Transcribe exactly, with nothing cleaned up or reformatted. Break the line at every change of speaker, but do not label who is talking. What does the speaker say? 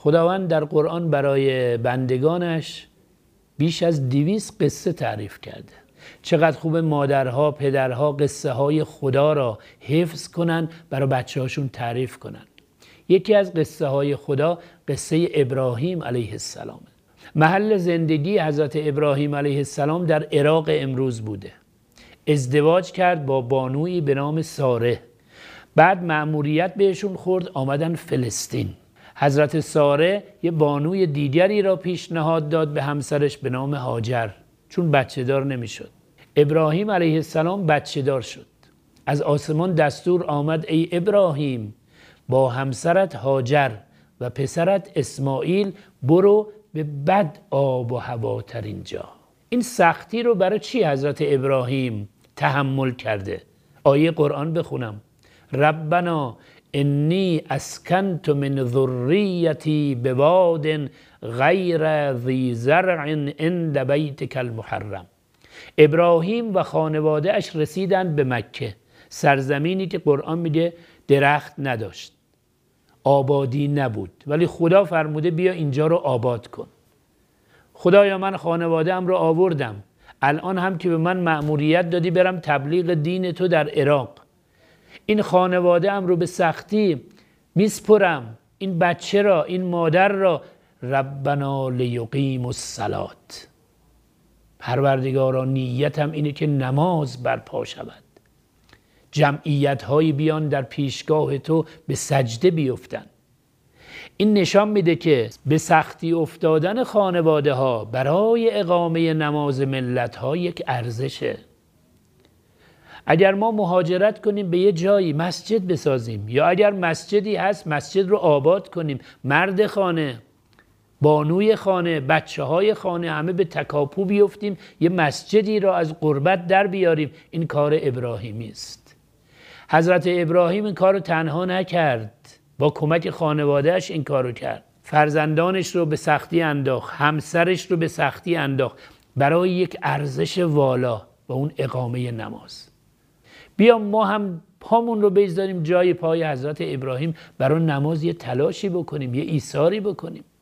خداوند در قرآن برای بندگانش بیش از دویست قصه تعریف کرده. چقدر خوب مادرها، پدرها قصه های خدا را حفظ کنن، برای بچه هاشون تعریف کنن. یکی از قصه های خدا قصه ابراهیم علیه السلام. محل زندگی حضرت ابراهیم علیه السلام در عراق امروز بوده. ازدواج کرد با بانویی به نام ساره. بعد مأموریت بهشون خورد، آمدن فلسطین. حضرت ساره یه بانوی دیگری را پیشنهاد داد به همسرش به نام هاجر، چون بچه دار نمیشد. ابراهیم علیه السلام بچه دار شد. از آسمان دستور آمد ای ابراهیم با همسرت هاجر و پسرت اسماعیل برو به بد آب و هواترین جا. این سختی رو برای چی حضرت ابراهیم تحمل کرده؟ آیه قرآن بخونم. ربنا انی اسکنت من ذریتی بواد غیر ذی زرع عند بیتک المحرم. ابراهیم و خانواده اش رسیدن به مکه، سرزمینی که قرآن میگه درخت نداشت، آبادی نبود، ولی خدا فرموده بیا اینجا رو آباد کن. خدایا من خانواده ام رو آوردم، الان هم که به من مأموریت دادی برم تبلیغ دین تو در عراق، این خانواده ام رو به سختی میسپرم، این بچه را، این مادر را. ربنا لیقیم الصلاة. پروردگارا نیتم اینه که نماز برپا شود، جمعیت هایی بیان در پیشگاه تو به سجده بیفتن. این نشان میده که به سختی افتادن خانواده ها برای اقامه نماز ملت ها یک ارزشه. اگر ما مهاجرت کنیم به یه جایی مسجد بسازیم، یا اگر مسجدی هست مسجد رو آباد کنیم، مرد خانه، بانوی خانه، بچه های خانه همه به تکاپو بیفتیم یه مسجدی را از غربت در بیاریم، این کار ابراهیمی است. حضرت ابراهیم این کار رو تنها نکرد، با کمک خانوادهش این کار رو کرد. فرزندانش رو به سختی انداخت، همسرش رو به سختی انداخت برای یک ارزش والا و اون اقامه نماز. بیا ما هم پامون رو بگذاریم جای پای حضرت ابراهیم، برای نماز یه تلاشی بکنیم، یه ایثاری بکنیم.